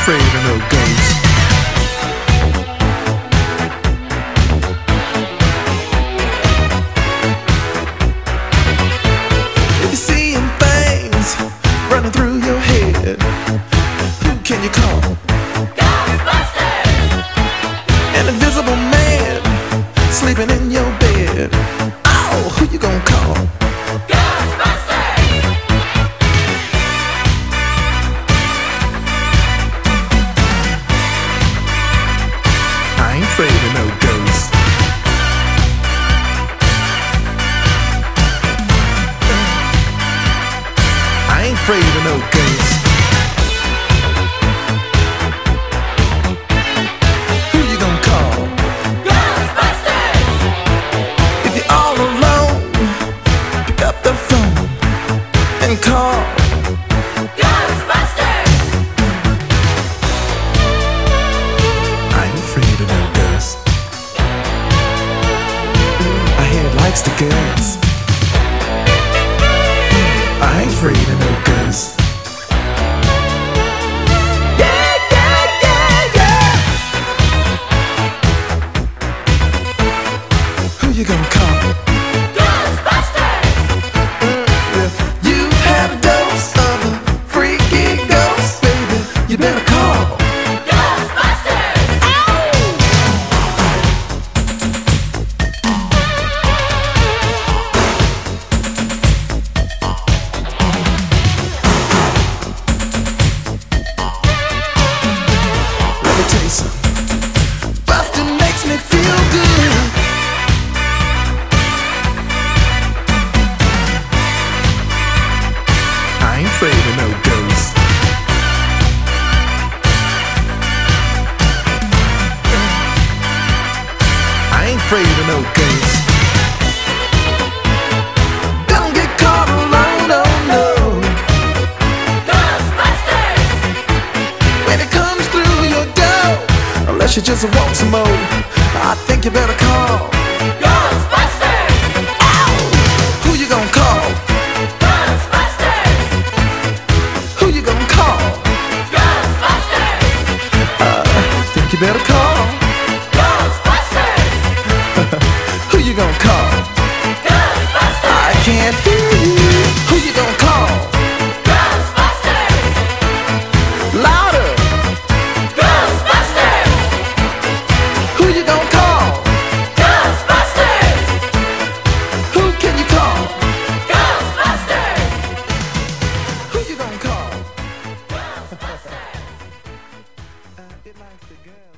afraid of no ghosts. If you're seeing things running through your head, who can you call? Ghostbusters! An invisible man sleeping in your bed. Oh, who you gonna call? Ghostbusters! I ain't afraid of no ghosts. I ain't afraid of no ghosts. Who you gonna call? Ghostbusters! If you're all alone, pick up the phone and call. Ghostbusters! I ain't afraid of no ghosts. I hear it likes the girls. I ain't afraid of no ghosts. Yeah, yeah, yeah, yeah. Who you gonna call? Ghostbusters! If you've had a dose of a freaky ghost, baby, you better call. Ghostbusters! Let me tell you something. Bustin' makes me feel good. I ain't afraid of no ghosts. I ain't afraid of no ghosts. Don't get caught alone, no, no. Ghostbusters! When it comes through your door, unless you just want some more, I think you better call. Ghostbusters! Ow! Who you gonna call? Ghostbusters! Who you gonna call? Ghostbusters! Think you better call. Ghostbusters! Who you gonna call? Ghostbusters! I can't hear you. Who you gonna call? Ghostbusters! Louder. Ghostbusters! Who you gonna call? Ghostbusters! Who can you call? Ghostbusters! Who you gonna call? Ghostbusters! It likes the girl.